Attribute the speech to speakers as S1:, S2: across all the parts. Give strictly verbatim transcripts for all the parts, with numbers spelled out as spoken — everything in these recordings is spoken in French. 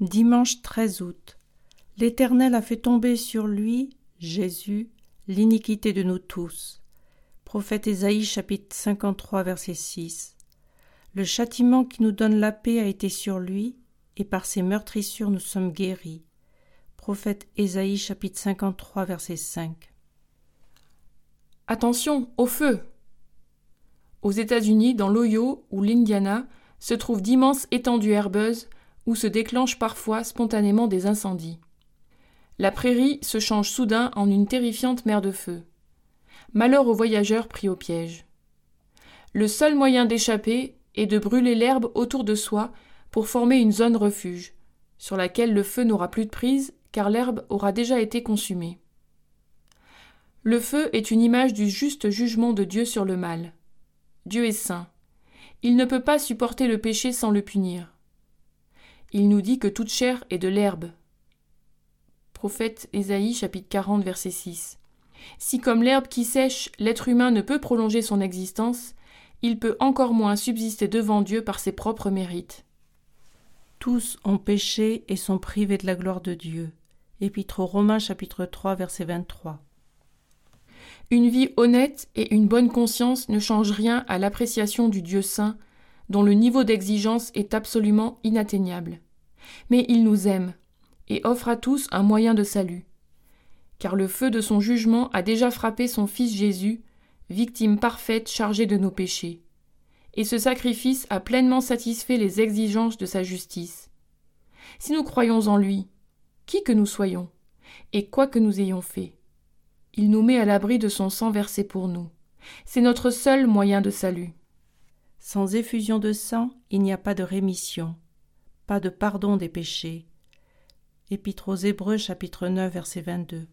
S1: Dimanche treize août. L'Éternel a fait tomber sur lui, Jésus, l'iniquité de nous tous. Prophète Ésaïe chapitre cinquante-trois verset six. Le châtiment qui nous donne la paix a été sur lui, et par ses meurtrissures nous sommes guéris. Prophète Ésaïe chapitre cinquante-trois verset cinq.
S2: Attention, au feu! Aux États-Unis, dans l'Ohio ou l'Indiana, se trouvent d'immenses étendues herbeuses où se déclenchent parfois spontanément des incendies. La prairie se change soudain en une terrifiante mer de feu. Malheur aux voyageurs pris au piège. Le seul moyen d'échapper est de brûler l'herbe autour de soi pour former une zone refuge, sur laquelle le feu n'aura plus de prise car l'herbe aura déjà été consumée. Le feu est une image du juste jugement de Dieu sur le mal. Dieu est saint. Il ne peut pas supporter le péché sans le punir. Il nous dit que toute chair est de l'herbe. Prophète Ésaïe chapitre quarante verset six. Si comme l'herbe qui sèche, l'être humain ne peut prolonger son existence, il peut encore moins subsister devant Dieu par ses propres mérites.
S1: Tous ont péché et sont privés de la gloire de Dieu. Épître aux Romains chapitre trois verset vingt-trois.
S2: Une vie honnête et une bonne conscience ne changent rien à l'appréciation du Dieu saint, dont le niveau d'exigence est absolument inatteignable. Mais il nous aime et offre à tous un moyen de salut. Car le feu de son jugement a déjà frappé son Fils Jésus, victime parfaite chargée de nos péchés. Et ce sacrifice a pleinement satisfait les exigences de sa justice. Si nous croyons en lui, qui que nous soyons, et quoi que nous ayons fait, il nous met à l'abri de son sang versé pour nous. C'est notre seul moyen de salut.
S1: Sans effusion de sang, il n'y a pas de rémission, pas de pardon des péchés. Épître aux Hébreux chapitre neuf verset vingt-deux.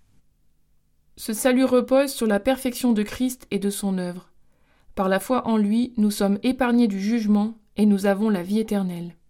S2: Ce salut repose sur la perfection de Christ et de son œuvre. Par la foi en lui, nous sommes épargnés du jugement et nous avons la vie éternelle.